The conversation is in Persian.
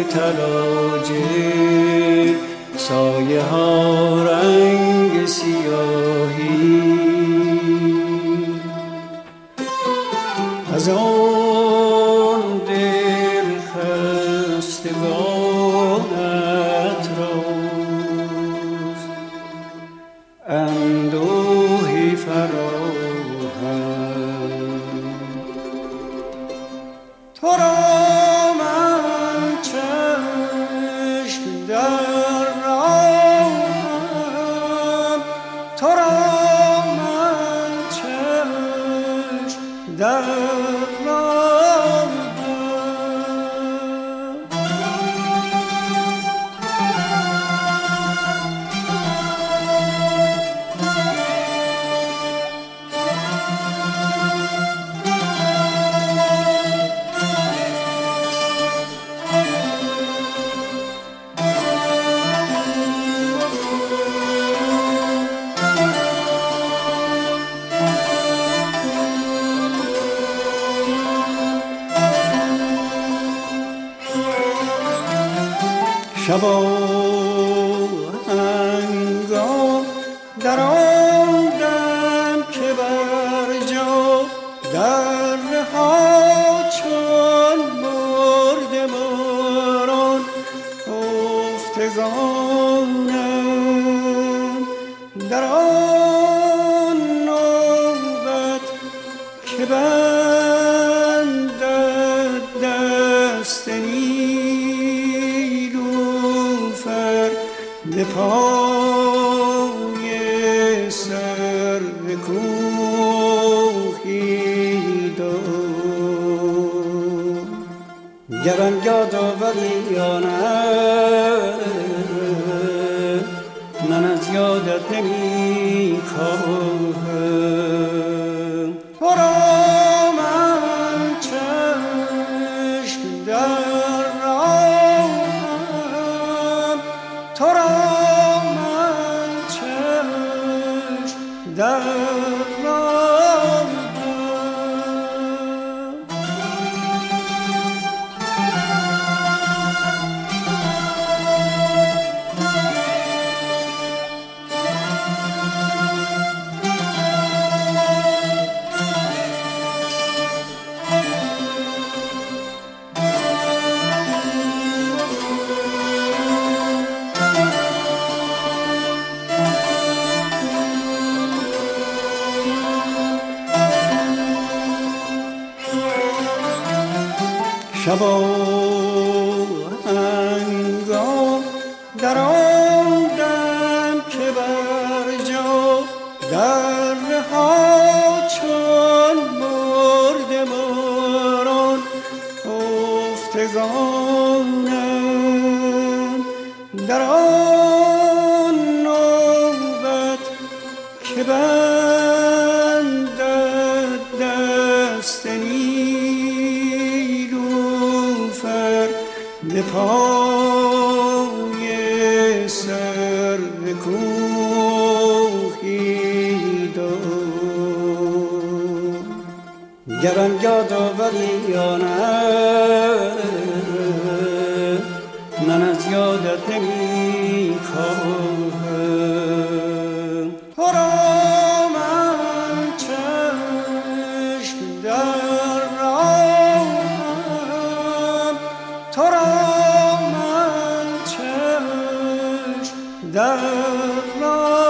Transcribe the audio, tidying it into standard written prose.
تلاجه، سایه ها رنگ سیاهی. از آن دل خستگانت راست اندوهی فراهم. تو را من چشم در راهم، تو را من چشم در شب و هنگام در آن دم که بر جا دره ها چون مرد باران افتگانم، در آن نوبت که بندد دست به پای سرو کوهی دار. گرم یادآوری آنم من از یادت نمی کاهم. تو را من چشم در راهم، تو را من چشم در راهم. شب و هنگام در آن دم که بر جا دره ها چون مرد باران افتگانم، در آن نوبت که بندد دست به پای سرو کوهی دار. گرم یادآوری آنم من از یادت نمی کاهم. تو را من چشم در راهم، تو را من چشم در راهم.